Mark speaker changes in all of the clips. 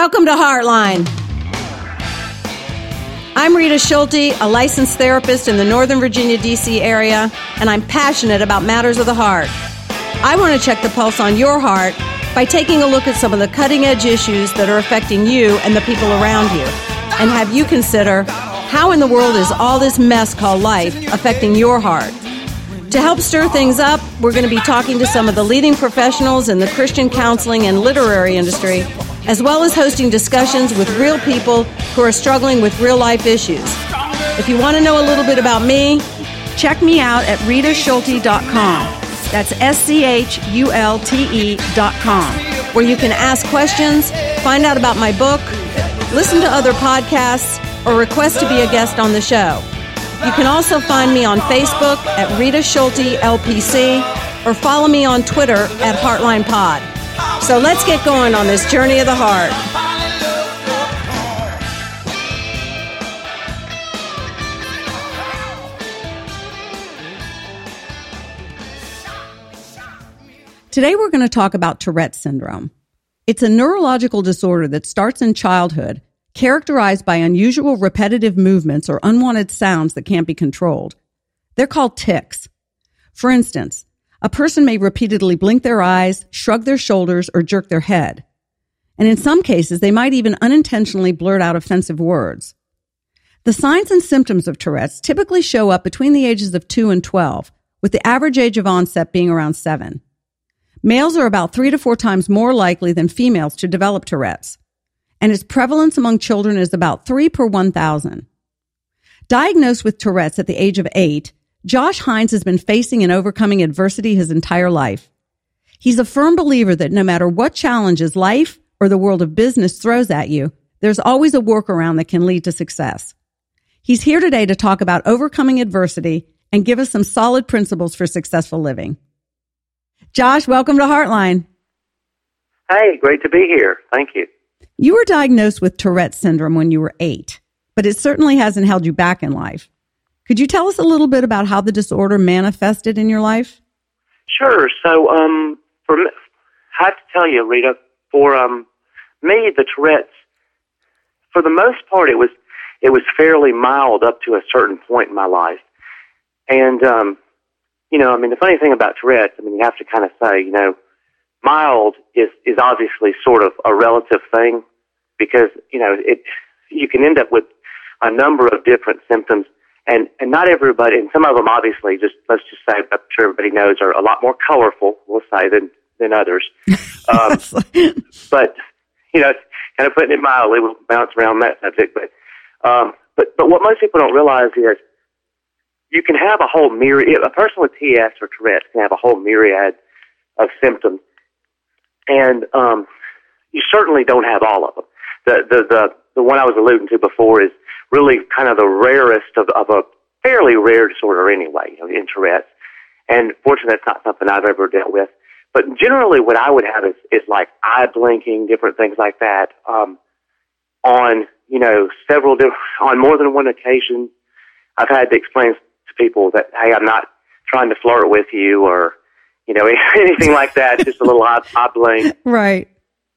Speaker 1: Welcome to Heartline. I'm Rita Schulte, a licensed therapist in the Northern Virginia, D.C. area, and I'm passionate about matters of the heart. I want to check the pulse on your heart by taking a look at some of the cutting-edge issues that are affecting you and the people around you, and have you consider, how in the world is all this mess called life affecting your heart? To help stir things up, we're going to be talking to some of the leading professionals in the Christian counseling and literary industry, as well as hosting discussions with real people who are struggling with real-life issues. If you want to know a little bit about me, check me out at ritaschulte.com. That's SCHULTE.com, where you can ask questions, find out about my book, listen to other podcasts, or request to be a guest on the show. You can also find me on Facebook at Rita Schulte LPC, or follow me on Twitter at Heartline Pod. So let's get going on this journey of the heart. Today we're going to talk about Tourette's syndrome. It's a neurological disorder that starts in childhood, characterized by unusual repetitive movements or unwanted sounds that can't be controlled. They're called tics. For instance, a person may repeatedly blink their eyes, shrug their shoulders, or jerk their head. And in some cases, they might even unintentionally blurt out offensive words. The signs and symptoms of Tourette's typically show up between the ages of 2 and 12, with the average age of onset being around 7. Males are about 3 to 4 times more likely than females to develop Tourette's, and its prevalence among children is about 3 per 1,000. Diagnosed with Tourette's at the age of 8, Josh Hines has been facing and overcoming adversity his entire life. He's a firm believer that no matter what challenges life or the world of business throws at you, there's always a workaround that can lead to success. He's here today to talk about overcoming adversity and give us some solid principles for successful living. Josh, welcome to Heartline.
Speaker 2: Hey, great to be here. Thank you.
Speaker 1: You were diagnosed with Tourette's syndrome when you were 8, but it certainly hasn't held you back in life. Could you tell us a little bit about how the disorder manifested in your life?
Speaker 2: Sure. So, I have to tell you, Rita, for me, the Tourette's, for the most part, it was fairly mild up to a certain point in my life. And, the funny thing about Tourette's, you have to kind of say, mild is obviously sort of a relative thing because, you can end up with a number of different symptoms. And not everybody, and some of them obviously, let's just say, I'm sure everybody knows, are a lot more colorful, we'll say, than others. But, kind of putting it mildly, we'll bounce around that subject. But what most people don't realize is you can have a whole myriad, a person with TS or Tourette's can have a whole myriad of symptoms. And you certainly don't have all of them. The one I was alluding to before is really kind of the rarest of a fairly rare disorder anyway, in Tourette's. And fortunately, that's not something I've ever dealt with. But generally, what I would have is like eye blinking, different things like that. On more than one occasion, I've had to explain to people that, hey, I'm not trying to flirt with you or, anything like that. Just a little eye blink.
Speaker 1: Right.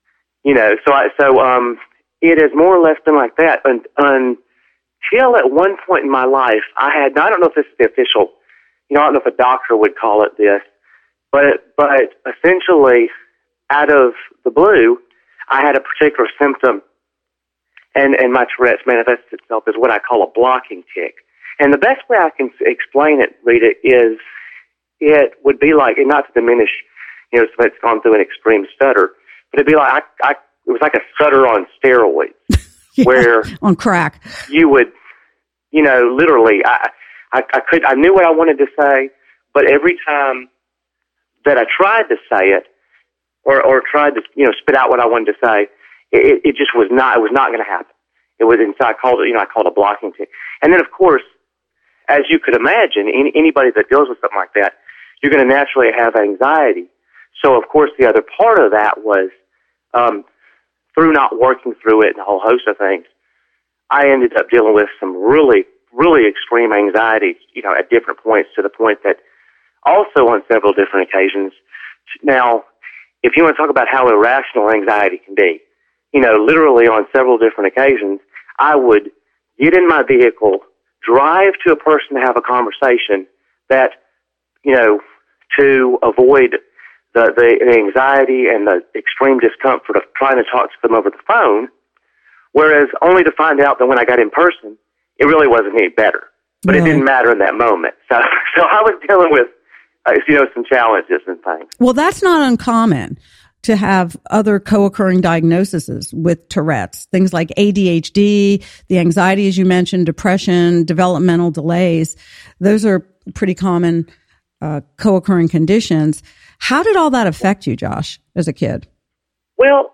Speaker 2: So it has more or less been like that. Until at one point in my life, I don't know if this is the official, I don't know if a doctor would call it this, but essentially, out of the blue, I had a particular symptom, and my Tourette's manifests itself as what I call a blocking tic. And the best way I can explain it, Rita, is it would be like, and not to diminish, somebody that's gone through an extreme stutter, but it'd be like, it was like a stutter on steroids.
Speaker 1: Yeah,
Speaker 2: where
Speaker 1: on crack,
Speaker 2: you would, literally, I knew what I wanted to say, but every time that I tried to say it, or tried to, spit out what I wanted to say, it just was not going to happen. It was, and so I called it a blocking tic. And then, of course, as you could imagine, anybody that deals with something like that, you're going to naturally have anxiety. So, of course, the other part of that was, through not working through it and a whole host of things, I ended up dealing with some really, really extreme anxiety, at different points, to the point that also on several different occasions. Now, if you want to talk about how irrational anxiety can be, literally on several different occasions, I would get in my vehicle, drive to a person to have a conversation that, to avoid the anxiety and the extreme discomfort of trying to talk to them over the phone, whereas only to find out that when I got in person, it really wasn't any better. But It didn't matter in that moment. So I was dealing with, some challenges and things.
Speaker 1: Well, that's not uncommon to have other co-occurring diagnoses with Tourette's, things like ADHD, the anxiety, as you mentioned, depression, developmental delays. Those are pretty common co-occurring conditions. How did all that affect you, Josh, as a kid?
Speaker 2: Well,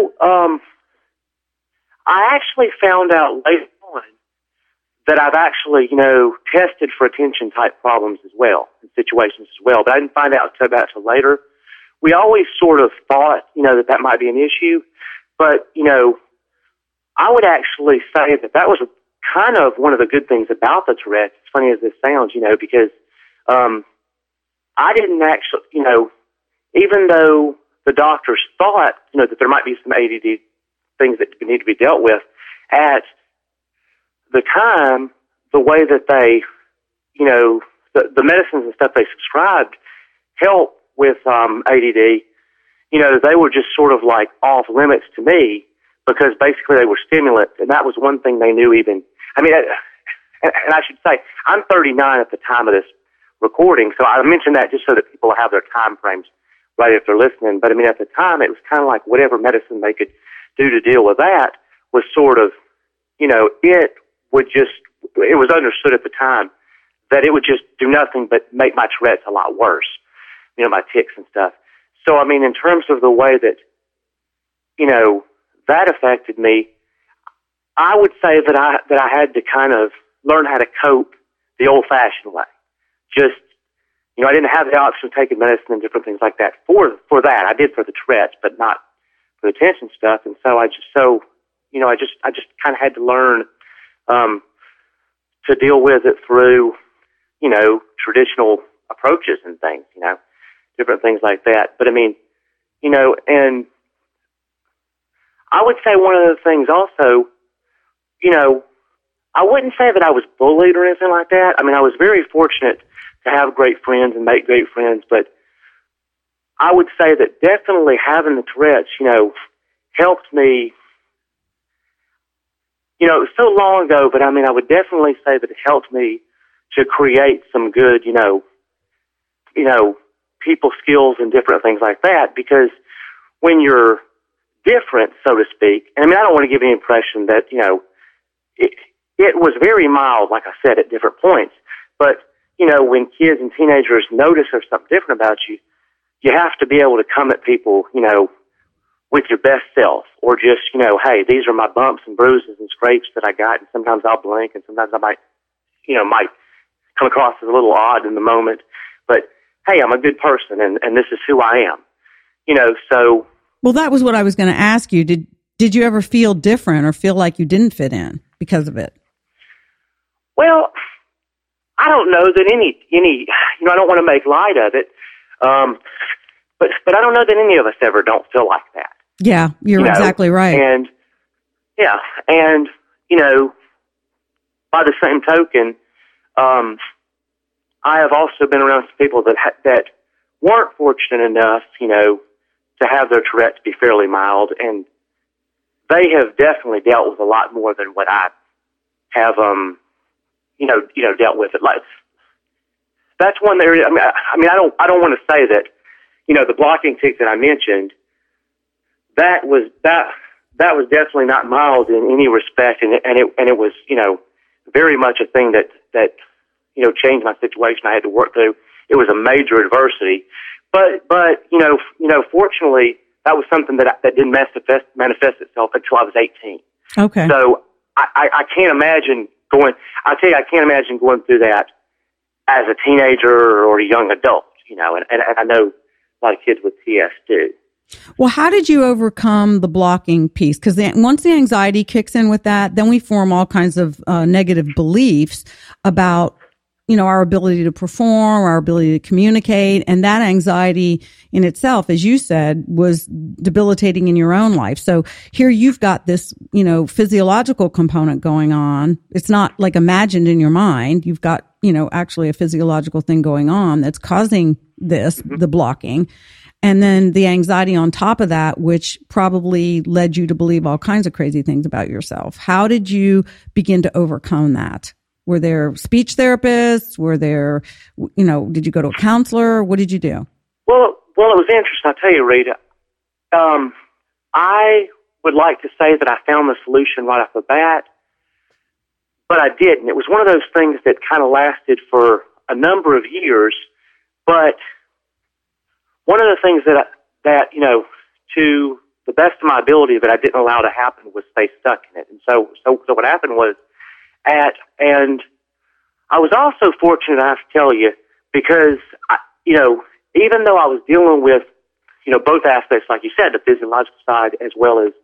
Speaker 2: I actually found out later on that I've actually, tested for attention-type problems as well, in situations as well. But I didn't find out until later. We always sort of thought, that might be an issue. But, I would actually say that was kind of one of the good things about the Tourette's, as funny as this sounds, because I didn't actually, even though the doctors thought, that there might be some ADD things that need to be dealt with, at the time, the way that they, the medicines and stuff they subscribed help with ADD, they were just sort of like off limits to me because basically they were stimulants, and that was one thing they knew even. And I should say, I'm 39 at the time of this recording, so I mentioned that just so that people have their time frames right if they're listening. But at the time, it was kind of like whatever medicine they could do to deal with that was sort of, it was understood at the time that it would just do nothing but make my Tourette's a lot worse, my tics and stuff. So, in terms of the way that, that affected me, I would say that I had to kind of learn how to cope the old-fashioned way. Just, I didn't have the option of taking medicine and different things like that for that. I did for the Tourette's, but not for the attention stuff. And so I just kind of had to learn to deal with it through, traditional approaches and things, different things like that. But and I would say one of the things also, I wouldn't say that I was bullied or anything like that. I was very fortunate to have great friends and make great friends, but I would say that definitely having the Tourette's, helped me. It was so long ago, but I would definitely say that it helped me to create some good, people skills and different things like that, because when you're different, so to speak, and I don't want to give any impression that, it was very mild, like I said, at different points, but, when kids and teenagers notice there's something different about you, you have to be able to come at people, with your best self, or just, hey, these are my bumps and bruises and scrapes that I got, and sometimes I'll blink, and sometimes I might come across as a little odd in the moment, but hey, I'm a good person, and this is who I am, so.
Speaker 1: Well, that was what I was going to ask you. Did you ever feel different or feel like you didn't fit in because of it?
Speaker 2: Well, I don't know that any, I don't want to make light of it, but I don't know that any of us ever don't feel like that.
Speaker 1: Yeah, you're exactly right.
Speaker 2: And, yeah, and, by the same token, I have also been around some people that weren't fortunate enough, to have their Tourette's be fairly mild, and they have definitely dealt with a lot more than what I have, dealt with it. Like, that's one area. I don't want to say that, the blocking tic that I mentioned, that was definitely not mild in any respect, and it was, very much a thing that changed my situation. I had to work through. It was a major adversity, but fortunately, that was something that didn't manifest itself until I was 18.
Speaker 1: Okay.
Speaker 2: So I can't imagine going. I can't imagine going through that as a teenager or a young adult. And I know a lot of kids with TS do.
Speaker 1: Well, how did you overcome the blocking piece? Because once the anxiety kicks in with that, then we form all kinds of negative beliefs about our ability to perform, our ability to communicate. And that anxiety in itself, as you said, was debilitating in your own life. So here you've got this, physiological component going on. It's not like imagined in your mind. You've got, actually a physiological thing going on that's causing this, the blocking. And then the anxiety on top of that, which probably led you to believe all kinds of crazy things about yourself. How did you begin to overcome that? Were there speech therapists? Were there, did you go to a counselor? What did you do?
Speaker 2: Well, it was interesting. I'll tell you, Rita. I would like to say that I found the solution right off the bat, but I didn't. It was one of those things that kind of lasted for a number of years. But one of the things that to the best of my ability that I didn't allow to happen was stay stuck in it. And so what happened was, and I was also fortunate, I have to tell you, because even though I was dealing with both aspects, like you said, the physiological side as well as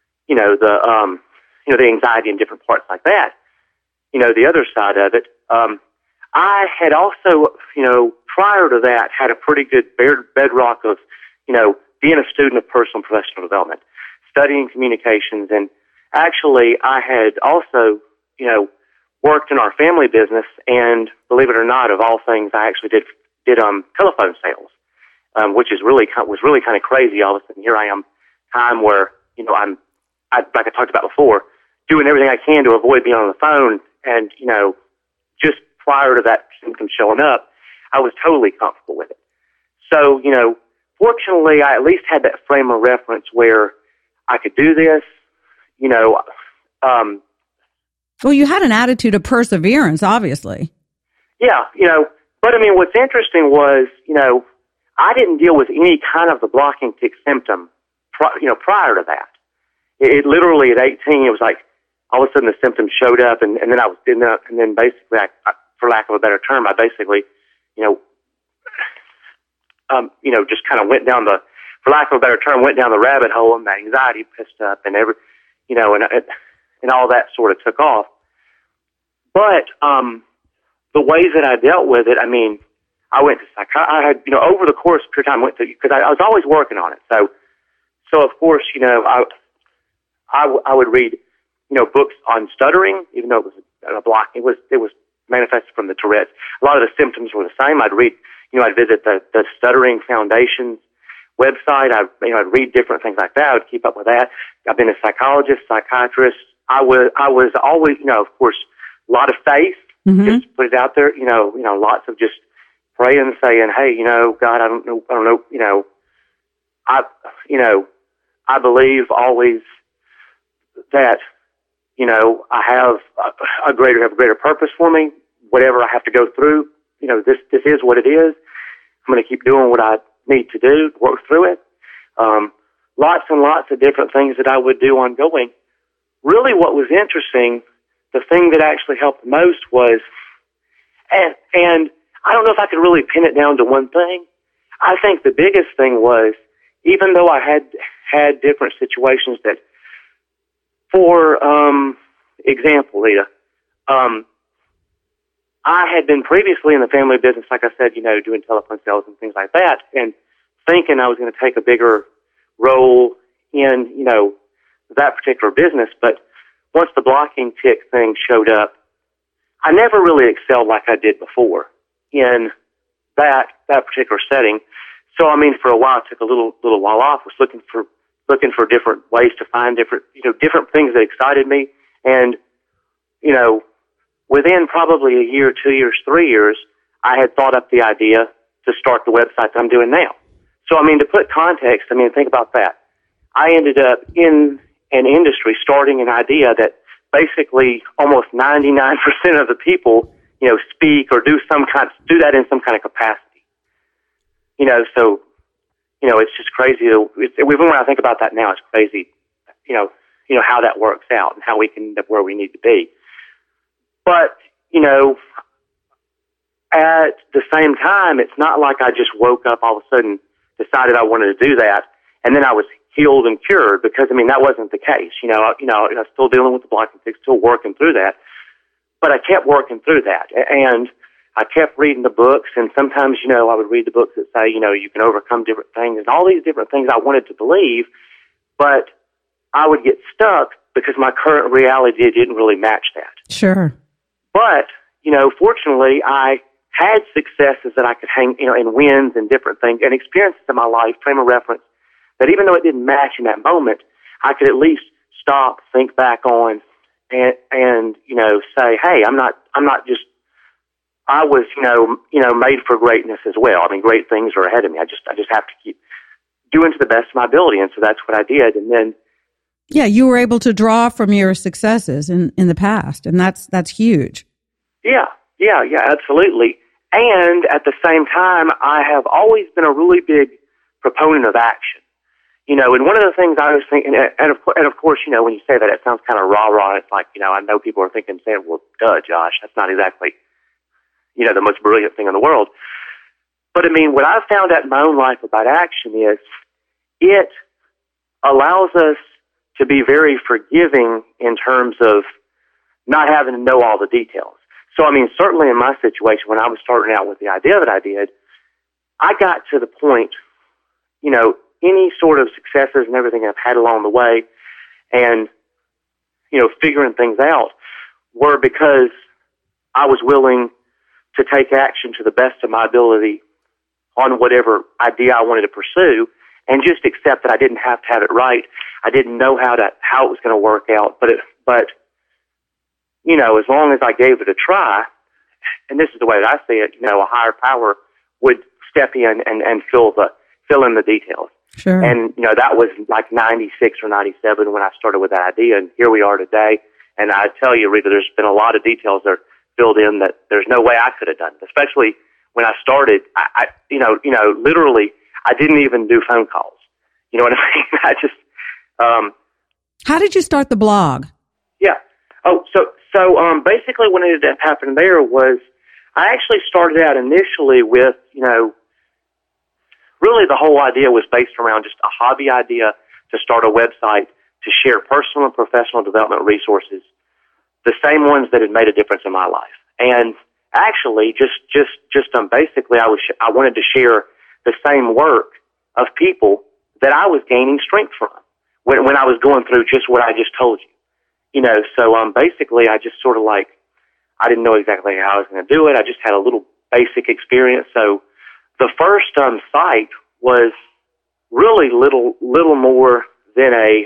Speaker 2: the anxiety in different parts like that, the other side of it, I had also prior to that had a pretty good bedrock of being a student of personal and professional development, studying communications, and actually I had also worked in our family business, and believe it or not, of all things, I actually did telephone sales, which was really kind of crazy. All of a sudden, here I am, time where I'm like I talked about before, doing everything I can to avoid being on the phone, and just prior to that symptom showing up, I was totally comfortable with it. So fortunately, I at least had that frame of reference where I could do this.
Speaker 1: Well, you had an attitude of perseverance, obviously.
Speaker 2: Yeah, but I mean, what's interesting was, I didn't deal with any kind of the blocking tic symptom, prior to that. It literally at 18, it was like all of a sudden the symptoms showed up, and then I was in the, and then basically, for lack of a better term, I basically, just kind of went down the, for lack of a better term, went down the rabbit hole, and my anxiety pissed up, and and all that sort of took off. But the ways that I dealt with it, I mean, I went to I had, over the course of time, because I was always working on it. So of course, I would read, books on stuttering, even though it was a block. It was manifested from the Tourette's. A lot of the symptoms were the same. I'd read, I'd visit the Stuttering Foundation's website. I'd read different things like that. I would keep up with that. I've been a psychologist, psychiatrist. I was always, of course, a lot of faith.
Speaker 1: Mm-hmm.
Speaker 2: Just put it out there. Lots of just praying and saying, hey, God, I don't know, I believe always that, I have a greater purpose for me. Whatever I have to go through, this is what it is. I'm going to keep doing what I need to do, work through it. Lots and lots of different things that I would do ongoing. Really what was interesting, the thing that actually helped the most was, and I don't know if I could really pin it down to one thing. I think the biggest thing was, even though I had different situations that, for example, Lita, I had been previously in the family business, like I said, doing telephone sales and things like that, and thinking I was going to take a bigger role in, that particular business. But once the blocking tic thing showed up, I never really excelled like I did before in that particular setting. So, I mean, for a while, I took a little while off, was looking for different ways to find different things that excited me. And, within probably a year, 2 years, 3 years, I had thought up the idea to start the website that I'm doing now. So, I mean, to put context, think about that. I ended up in an industry starting an idea that basically almost 99% of the people, speak or do that in some kind of capacity. So, it's just crazy. Even when I think about that now, it's crazy, how that works out and how we can end up where we need to be. But, at the same time, it's not like I just woke up all of a sudden, decided I wanted to do that, and then I was healed and cured, because, that wasn't the case. I was still dealing with the blocking tic, still working through that. But I kept working through that. And I kept reading the books, and sometimes, I would read the books that say, you can overcome different things and all these different things I wanted to believe, but I would get stuck because my current reality didn't really match that.
Speaker 1: Sure.
Speaker 2: But, fortunately, I had successes that I could hang, and wins and different things and experiences in my life, frame of reference, that even though it didn't match in that moment, I could at least stop, think back on, and say, hey, I was, made for greatness as well. I mean, great things are ahead of me. I just have to keep doing to the best of my ability. And so that's what I did. And then,
Speaker 1: yeah, you were able to draw from your successes in the past, and that's huge. Yeah,
Speaker 2: absolutely. And at the same time, I have always been a really big proponent of action. And one of the things I was thinking, and of course, when you say that, it sounds kind of rah-rah. It's like, I know people are saying, well, duh, Josh, that's not exactly, the most brilliant thing in the world. But I mean, what I've found out in my own life about action is it allows us to be very forgiving in terms of not having to know all the details. So, I mean, certainly in my situation, when I was starting out with the idea that I did, I got to the point, any sort of successes and everything I've had along the way and, figuring things out were because I was willing to take action to the best of my ability on whatever idea I wanted to pursue and just accept that I didn't have to have it right. I didn't know how it was going to work out, but as long as I gave it a try, and this is the way that I see it, a higher power would step in and fill in the details.
Speaker 1: Sure.
Speaker 2: And, that was like 96 or 97 when I started with that idea, and here we are today. And I tell you, Rita, there's been a lot of details that are filled in that there's no way I could have done, especially when I started. I literally, I didn't even do phone calls. You know what I mean? I just,
Speaker 1: How did you start the blog?
Speaker 2: Yeah. Oh, so basically what ended up happening there was I actually started out initially with, really the whole idea was based around just a hobby idea to start a website to share personal and professional development resources, the same ones that had made a difference in my life. And actually, basically I wanted to share the same work of people that I was gaining strength from when I was going through just what I just told you. So basically I just sort of I didn't know exactly how I was going to do it. I just had a little basic experience. So the first site was really little more than a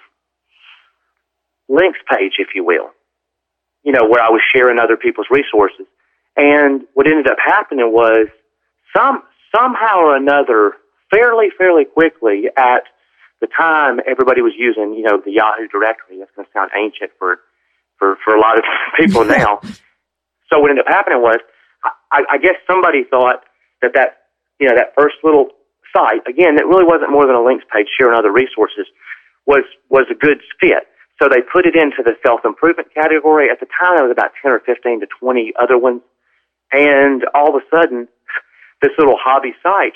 Speaker 2: links page, if you will, where I was sharing other people's resources. And what ended up happening was somehow or another, fairly quickly, at the time everybody was using, the Yahoo directory. That's going to sound ancient for a lot of people now. So what ended up happening was, I guess somebody thought that first little site, again, it really wasn't more than a links page sharing other resources, was a good fit. So they put it into the self-improvement category. At the time, there was about 10 or 15 to 20 other ones. And all of a sudden, this little hobby site,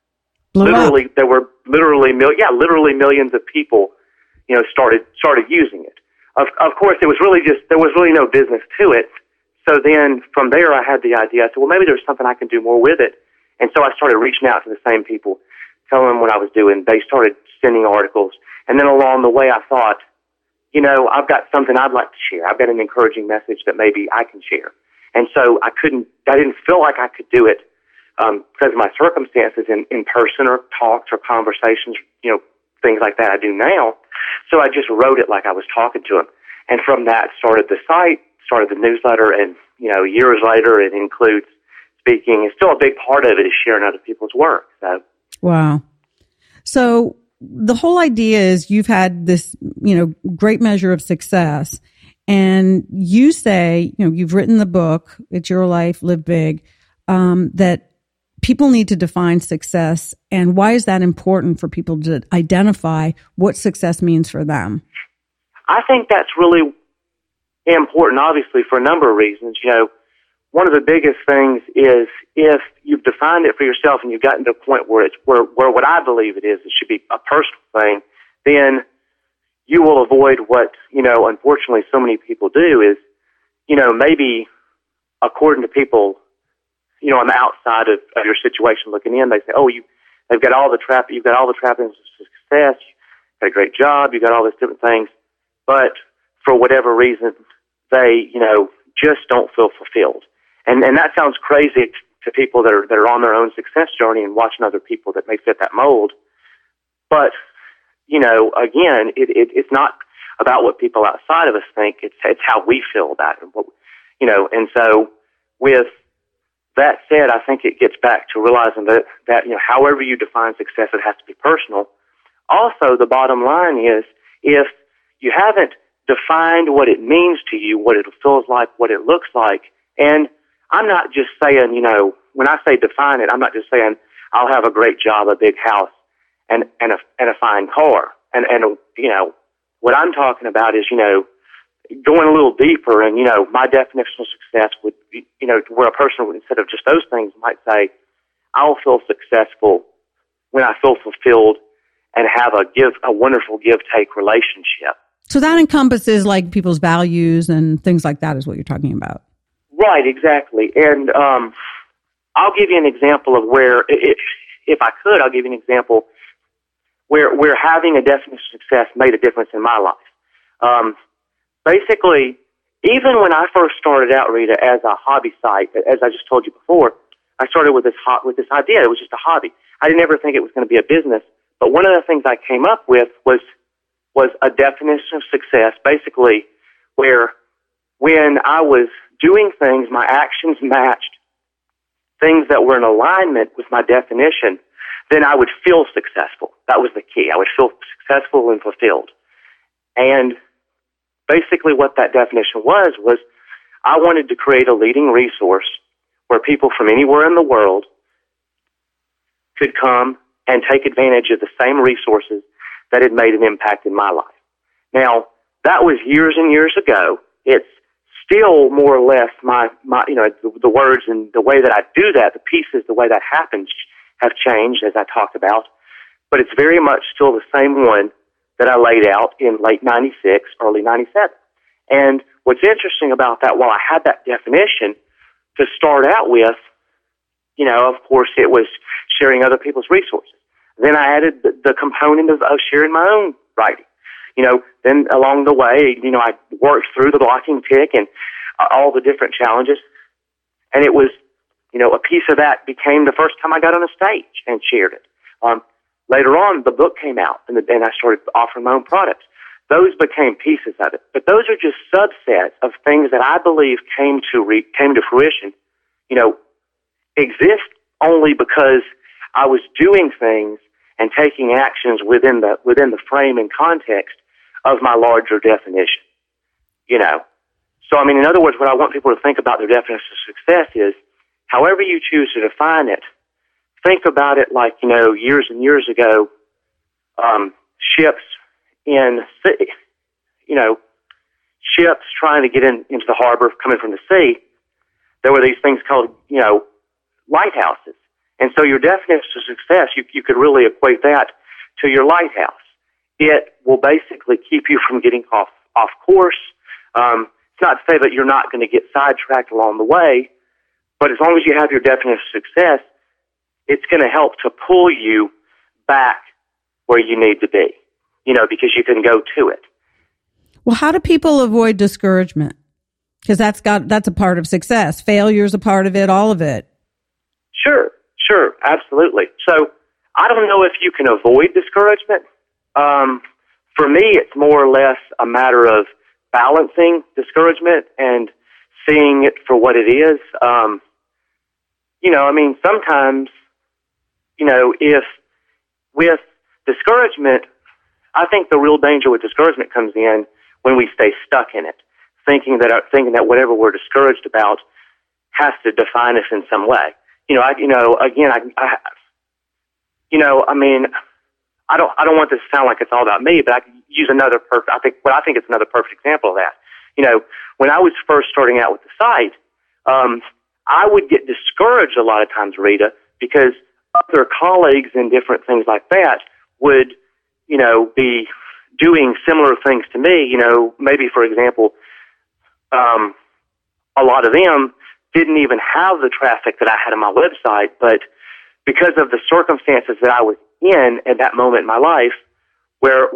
Speaker 2: there were literally millions of people, started using it. Of course, there was really no business to it. So then from there, I had the idea. I said, well, maybe there's something I can do more with it. And so I started reaching out to the same people, telling them what I was doing. They started sending articles. And then along the way, I thought, I've got something I'd like to share. I've got an encouraging message that maybe I can share. And so I didn't feel like I could do it because of my circumstances in person or talks or conversations, things like that I do now. So I just wrote it like I was talking to them. And from that started the site, started the newsletter, and, years later it includes speaking. It's still a big part of it is sharing other people's work. So.
Speaker 1: Wow. So the whole idea is you've had this, great measure of success, and you say, you've written the book, It's Your Life, Live Big, that people need to define success. And why is that important for people to identify what success means for them?
Speaker 2: I think that's really important, obviously, for a number of reasons. One of the biggest things is if you've defined it for yourself and you've gotten to a point where what I believe it should be a personal thing, then you will avoid what, unfortunately so many people do is, maybe according to people on the outside of your situation looking in, they say, oh, they've got all the you've got all the trappings of success, you've got a great job, you've got all these different things, but for whatever reason, they, just don't feel fulfilled. And that sounds crazy to people that are on their own success journey and watching other people that may fit that mold. But, again, it's not about what people outside of us think. It's how we feel about it. And so with that said, I think it gets back to realizing that however you define success, it has to be personal. Also, the bottom line is, if you haven't defined what it means to you, what it feels like, what it looks like, and I'm not just saying, when I say define it, I'm not just saying I'll have a great job, a big house, and a fine car. And what I'm talking about is, going a little deeper, and, my definition of success would be, where a person would, instead of just those things, might say, I'll feel successful when I feel fulfilled and have a wonderful give-take relationship.
Speaker 1: So that encompasses like people's values and things like that is what you're talking about.
Speaker 2: Right, exactly. And I'll give you an example of where, if I could, I'll give you an example where having a definition of success made a difference in my life. Basically, even when I first started out, Rita, as a hobby site, as I just told you before, I started with this idea. It was just a hobby. I didn't ever think it was going to be a business. But one of the things I came up with was a definition of success, basically, where when I was doing things, my actions matched things that were in alignment with my definition, then I would feel successful. That was the key. I would feel successful and fulfilled. And basically what that definition was I wanted to create a leading resource where people from anywhere in the world could come and take advantage of the same resources that had made an impact in my life. Now, that was years and years ago. It's still more or less my the words and the way that I do that, the pieces, the way that happens have changed, as I talked about. But it's very much still the same one that I laid out in late 96, early 97. And what's interesting about that, while I had that definition to start out with, of course, it was sharing other people's resources. Then I added the component of sharing my own writing. Then along the way, I worked through the blocking tick and all the different challenges. And it was, a piece of that became the first time I got on a stage and shared it. Later on, the book came out, and I started offering my own products. Those became pieces of it. But those are just subsets of things that I believe came to fruition, exist only because I was doing things and taking actions within the frame and context of my larger definition. So, in other words, what I want people to think about their definition of success is, however you choose to define it, think about it like, years and years ago, ships ships trying to get into the harbor coming from the sea, there were these things called, lighthouses. And so your definition of success, you could really equate that to your lighthouse. It will basically keep you from getting off course. It's not to say that you're not going to get sidetracked along the way, but as long as you have your definition of success, it's going to help to pull you back where you need to be, because you can go to it.
Speaker 1: Well, how do people avoid discouragement? Because that's a part of success. Failure's a part of it, all of it.
Speaker 2: Sure, absolutely. So I don't know if you can avoid discouragement. For me, it's more or less a matter of balancing discouragement and seeing it for what it is. Sometimes, if with discouragement, I think the real danger with discouragement comes in when we stay stuck in it, thinking that whatever we're discouraged about has to define us in some way. I don't want this to sound like it's all about me, but I could use another I think it's another perfect example of that. When I was first starting out with the site, I would get discouraged a lot of times, Rita, because other colleagues and different things like that would, be doing similar things to me. Maybe, for example, a lot of them didn't even have the traffic that I had on my website, but because of the circumstances that I was in at that moment in my life, where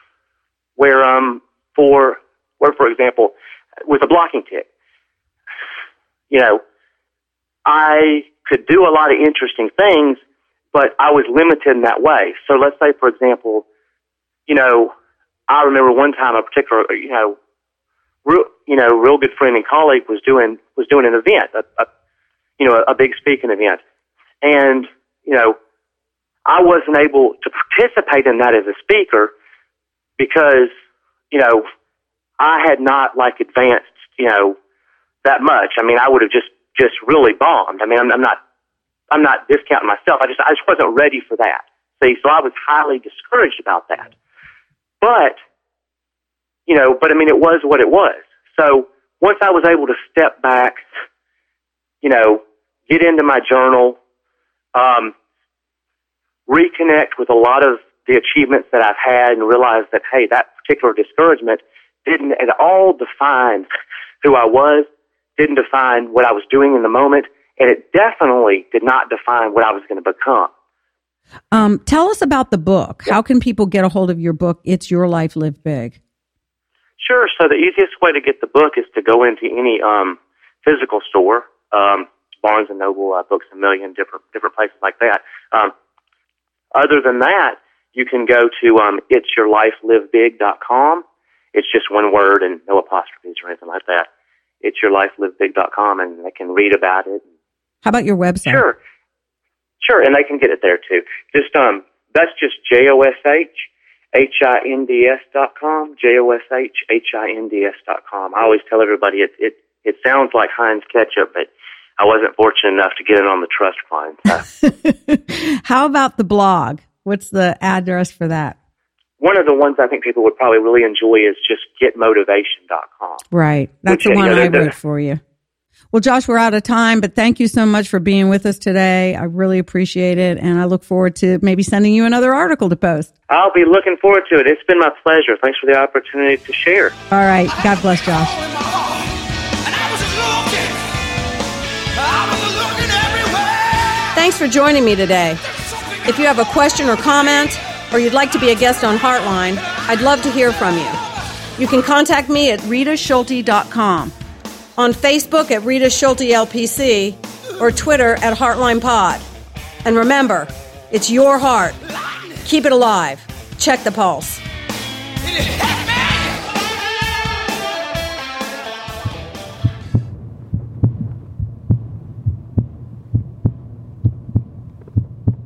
Speaker 2: for example, with a blocking tic, you know, I could do a lot of interesting things, but I was limited in that way. So let's say, for example, you know, I remember one time a particular, real good friend and colleague was doing an event, a big speaking event, and you know, I wasn't able to participate in that as a speaker because, you know, I had not like advanced, you know, that much. I mean, I would have just really bombed. I mean, I'm not discounting myself. I just wasn't ready for that. See, so I was highly discouraged about that. But, you know, I mean, it was what it was. So once I was able to step back, you know, get into my journal, reconnect with a lot of the achievements that I've had and realize that, hey, that particular discouragement didn't at all define who I was, didn't define what I was doing in the moment, and it definitely did not define what I was going to become.
Speaker 1: Tell us about the book. How can people get a hold of your book, It's Your Life, Live Big?
Speaker 2: Sure. So the easiest way to get the book is to go into any physical store, Barnes & Noble, Books A Million, different places like that. Other than that, you can go to it'syourlifelivebig.com. It's just one word and no apostrophes or anything like that. It'syourlifelivebig.com, and they can read about it.
Speaker 1: How about your website?
Speaker 2: Sure, and they can get it there too. Just that's just JOSHHINDS.com. JOSHHINDS.com. I always tell everybody it sounds like Heinz ketchup, but I wasn't fortunate enough to get it on the trust fund. So.
Speaker 1: How about the blog? What's the address for that?
Speaker 2: One of the ones I think people would probably really enjoy is just getmotivation.com.
Speaker 1: Right. That's the one I wrote for you. Well, Josh, we're out of time, but thank you so much for being with us today. I really appreciate it, and I look forward to maybe sending you another article to post.
Speaker 2: I'll be looking forward to it. It's been my pleasure. Thanks for the opportunity to share.
Speaker 1: All right. God bless, Josh. Thanks for joining me today. If you have a question or comment, or you'd like to be a guest on Heartline, I'd love to hear from you. You can contact me at ritaschulte.com, on Facebook at Rita Schulte LPC, or Twitter at Heartline Pod. And remember, it's your heart. Keep it alive. Check the pulse.